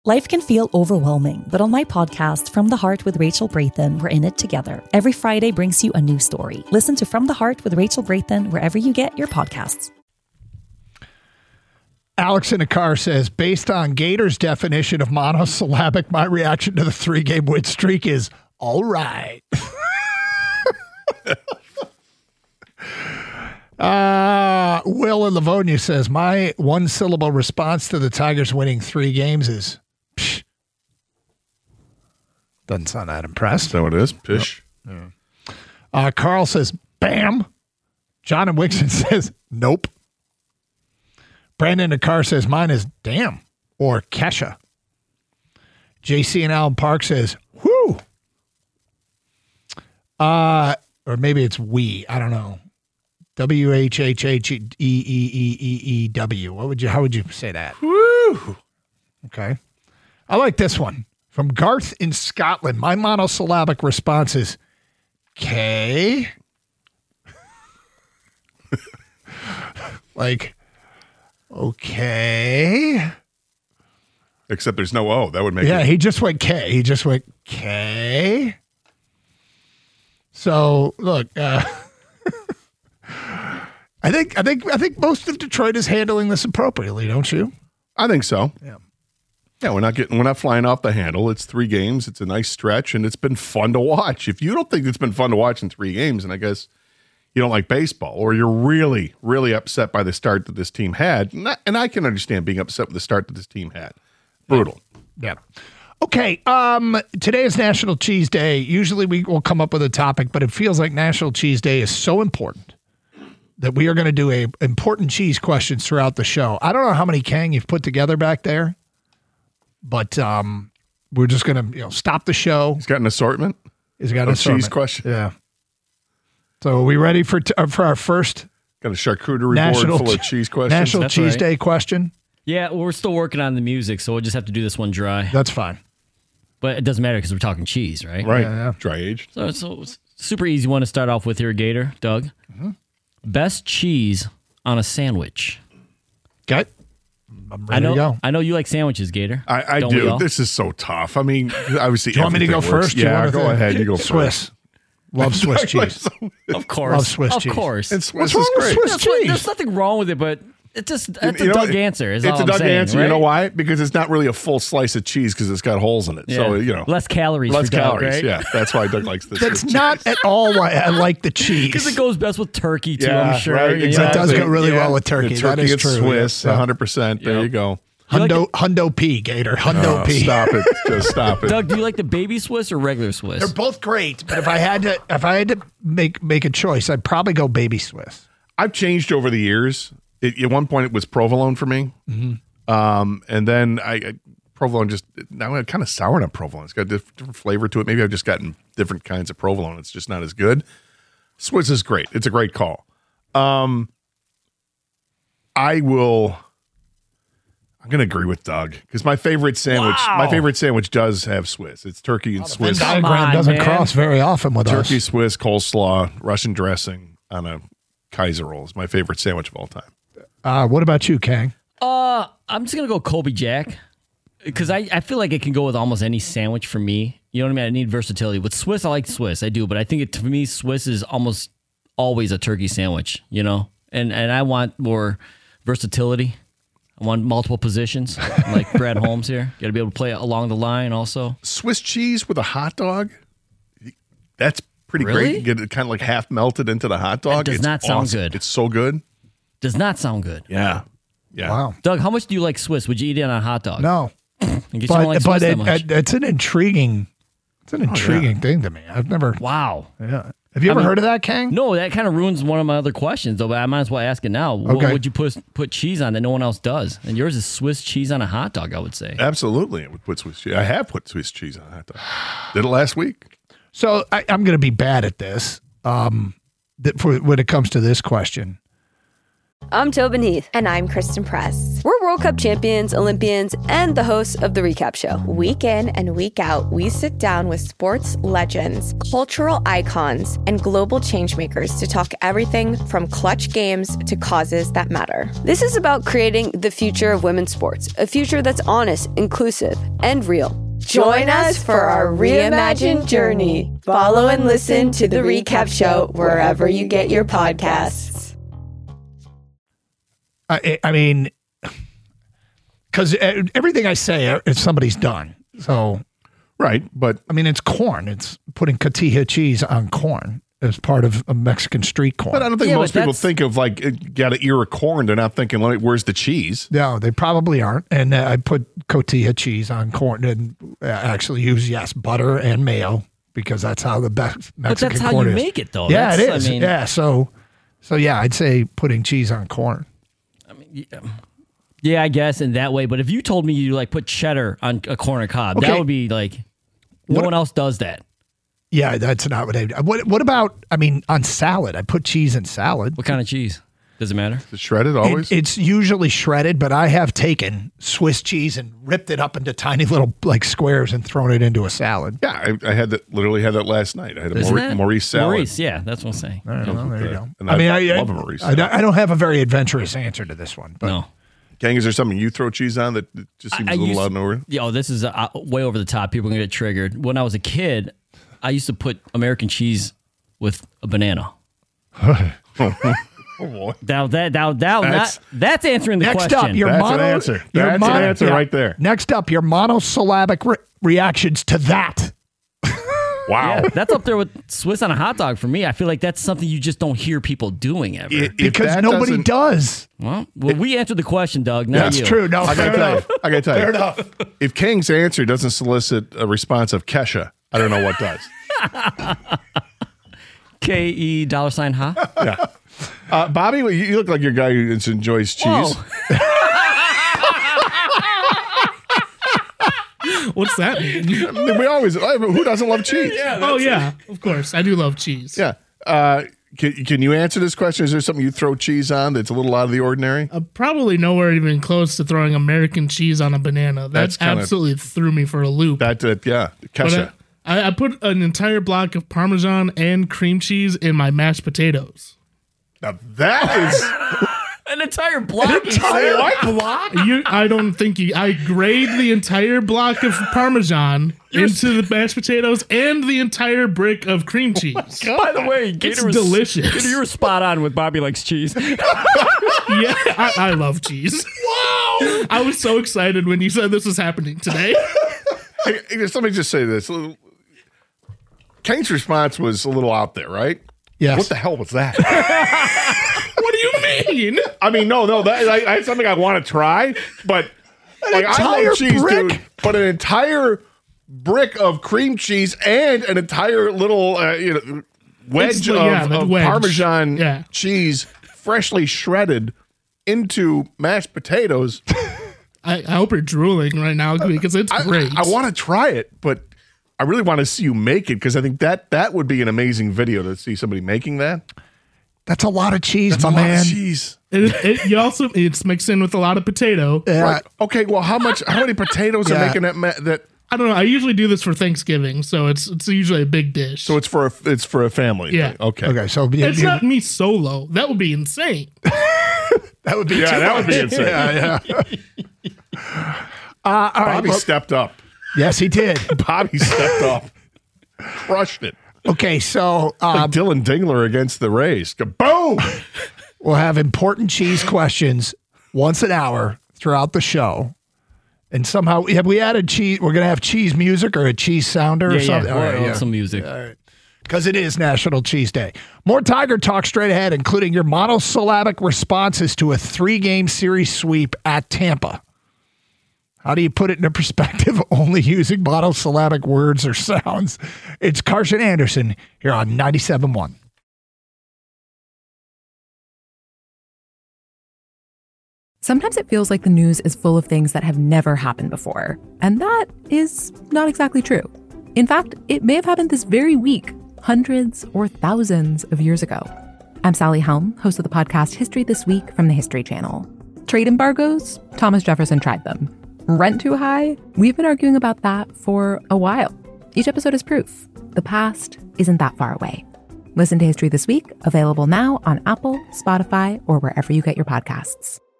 Life can feel overwhelming, but on my podcast, From the Heart with Rachel Brathen, we're in it together. Every Friday brings you a new story. Listen to From the Heart with Rachel Brathen wherever you get your podcasts. Alex in the car says, based on Gator's definition of monosyllabic, my reaction to the 3-game win streak is, all right. Will in Livonia says, my one-syllable response to the Tigers winning 3 games is, psh. Doesn't sound that impressed. So it is. Pish. Yep. Carl says, bam. John in Wixon says, nope. Brandon in the car says, mine is damn or Kesha. JC in Allen Park says, whoo. Or maybe it's we. I don't know. WHHHEEEEEW. How would you say that? Woo. Okay. I like this one. From Garth in Scotland. My monosyllabic response is K. Like, okay. Except there's no O. That would make it. He just went K. He just went K. So, look, I think most of Detroit is handling this appropriately, don't you? I think so. Yeah. Yeah, we're not flying off the handle. It's 3 games. It's a nice stretch, and it's been fun to watch. If you don't think it's been fun to watch in 3 games, then I guess you don't like baseball, or you're really, really upset by the start that this team had. And I can understand being upset with the start that this team had. Brutal. Yeah. Okay. Today is National Cheese Day. Usually we will come up with a topic, but it feels like National Cheese Day is so important that we are going to do important cheese questions throughout the show. I don't know how many Kang you've put together back there, but we're just going to stop the show. He's got an assortment. He's got an assortment. Cheese question. Yeah. So are we ready for our first got a charcuterie board full of cheese questions? National Cheese Day question? Yeah, well, we're still working on the music, so we'll just have to do this one dry. That's fine. But it doesn't matter because we're talking cheese, right? Right. Yeah. Dry aged. So it's super easy one to start off with here, Gator, Doug. Mm-hmm. Best cheese on a sandwich. Okay. I'm ready to go. I know you like sandwiches, Gator. I do. This is so tough. I mean, obviously, do you want me to go first? Yeah, go ahead. You go Swiss. first. Love Swiss cheese. Of course. Love Swiss cheese. Of course. And Swiss What's wrong is with great. Swiss cheese? There's nothing wrong with it, but it's just that's a Doug answer. It's a Doug answer. Right? You know why? Because it's not really a full slice of cheese because it's got holes in it. Yeah. So, less calories. Less for Doug, calories. right? Yeah, that's why Doug likes this. That's not at all why I like the cheese. Because it goes best with turkey too. Yeah, I'm sure. right, You know? exactly. It does go really well with turkey. The That is it's true. Swiss, Yeah. 100%. There you go. Hundo P, Gator. Hundo P. Stop it. Just stop it. Doug, do you like the baby Swiss or regular Swiss? They're both great, but if I had to make a choice, I'd probably go baby Swiss. I've changed over the years. At one point, it was provolone for me. Mm-hmm. And then provolone now I'm kind of soured on provolone. It's got a different flavor to it. Maybe I've just gotten different kinds of provolone. It's just not as good. Swiss is great. It's a great call. I'm going to agree with Doug because my favorite sandwich does have Swiss. It's turkey and Swiss. The diagram doesn't cross very often with turkey, us. Swiss, coleslaw, Russian dressing on a Kaiser roll is my favorite sandwich of all time. What about you, Kang? I'm just going to go Colby Jack because I feel like it can go with almost any sandwich for me. You know what I mean? I need versatility. With Swiss, I like Swiss. I do. But I think for me, Swiss is almost always a turkey sandwich, you know? And I want more versatility. I want multiple positions, like Brad Holmes here. Got to be able to play along the line also. Swiss cheese with a hot dog? That's pretty Really? great. Get it kind of like half melted into the hot dog. It does not sound awesome. good. It's so good. Does not sound good. Yeah. Wow. Doug, how much do you like Swiss? Would you eat it on a hot dog? No. I guess you don't like Swiss that much. It's an intriguing thing to me. I've never. Wow. Yeah. Have you ever heard of that, Kang? No, that kind of ruins one of my other questions, though, but I might as well ask it now. Okay. What would you put cheese on that no one else does? And yours is Swiss cheese on a hot dog, I would say. Absolutely. I would put Swiss cheese. I have put Swiss cheese on a hot dog. Did it last week. So I'm going to be bad at this when it comes to this question. I'm Tobin Heath. And I'm Kristen Press. We're World Cup champions, Olympians, and the hosts of The Recap Show. Week in and week out, we sit down with sports legends, cultural icons, and global changemakers to talk everything from clutch games to causes that matter. This is about creating the future of women's sports, a future that's honest, inclusive, and real. Join us for our reimagined journey. Follow and listen to The Recap Show wherever you get your podcasts. I mean, because everything I say, somebody's done. So, Right, but I mean, it's corn. It's putting cotija cheese on corn as part of a Mexican street corn. I don't think Yeah, most but people that's- think of like got an ear of corn. They're not thinking, where's the cheese? No, they probably aren't. And I put cotija cheese on corn and actually use, butter and mayo because that's how the best Mexican But that's how corn you is. make it, though. Yeah, it is. I mean, Yeah, so yeah, I'd say putting cheese on corn. yeah, I guess in that way. But if you told me you like put cheddar on a corn on cob, Okay. that would be like no one else does that. Yeah, that's not what I do. What about, on salad? I put cheese in salad. What kind of cheese? Does it matter? Is it shredded always? It's usually shredded, but I have taken Swiss cheese and ripped it up into tiny little squares and thrown it into a salad. yeah, I had that. Literally had that last night. I had a Isn't that- Maurice salad. Maurice, yeah, that's what I'm saying. All right, well, there you go. And I love a Maurice I salad. don't have a very adventurous answer to this one. But No. Gang, is there something you throw cheese on that just seems a little out of nowhere? Yo, this is way over the top. People are going to get triggered. When I was a kid, I used to put American cheese with a banana. Oh boy. That's answering the next question. up, your That's mono, an answer. your That's an answer right there. Next up, your monosyllabic reactions to that. Wow. Yeah, that's up there with Swiss on a hot dog for me. I feel like that's something you just don't hear people doing ever. If Because that nobody doesn't- does. Well, we answered the question, Doug. Not That's you. true. No, I fair gotta tell you. enough. I gotta tell you. Fair enough. If King's answer doesn't solicit a response of Kesha, I don't know what does. KE $ ha. Yeah. Bobby, you look like you're a guy who enjoys cheese. Whoa. What's that mean? I mean, who doesn't love cheese? Oh, yeah, of course. I do love cheese. Yeah. Can you answer this question? Is there something you throw cheese on that's a little out of the ordinary? Probably nowhere even close to throwing American cheese on a banana. That That's kinda- absolutely threw me for a loop. Yeah. But Kesha. I put an entire block of Parmesan and cream cheese in my mashed potatoes. Now that is An entire block. I don't think I grade the entire block of Parmesan into the mashed potatoes and the entire brick of cream cheese. By the way, It's delicious. Gator, you were spot on with Bobby likes cheese. Yeah, I love cheese. Wow! I was so excited when you said this was happening today. Hey, let me just say this. Kane's response was a little out there, right? Yes. What the hell was that? What do you mean? I mean, no, that's something I want to try, but I entire love cheese, brick? dude. But an entire brick of cream cheese and an entire little wedge of wedge. Parmesan Yeah. cheese, freshly shredded, into mashed potatoes. I hope you're drooling right now because it's great. I want to try it, but I really want to see you make it because I think that would be an amazing video to see somebody making that. That's a lot of cheese, That's my a lot man. of cheese. It's mixed in with a lot of potato. Right. Okay. Well, how many potatoes are Yeah. making that? I don't know. I usually do this for Thanksgiving, so it's usually a big dish. So it's for a family. Yeah. thing. Okay. Okay, so it's not me solo. That would be insane. that would be Yeah, that would be insane. Yeah. All right. Bobby well, stepped up. yes, he did. Bobby stepped up. Crushed it. Okay, so Like Dylan Dingler against the Rays. Boom! we'll have important cheese questions once an hour throughout the show. And somehow, have we added cheese? We're going to have cheese music or a cheese sounder or something? Yeah, All right, some music. because it is National Cheese Day. More Tiger Talk straight ahead, including your monosyllabic responses to a 3-game series sweep at Tampa. How do you put it into perspective only using monosyllabic words or sounds? It's Carson Anderson here on 97.1. Sometimes it feels like the news is full of things that have never happened before. And that is not exactly true. In fact, it may have happened this very week, hundreds or thousands of years ago. I'm Sally Helm, host of the podcast History This Week from the History Channel. Trade embargoes, Thomas Jefferson tried them. Rent too high? We've been arguing about that for a while. Each episode is proof. The past isn't that far away. Listen to History This Week, available now on Apple, Spotify, or wherever you get your podcasts.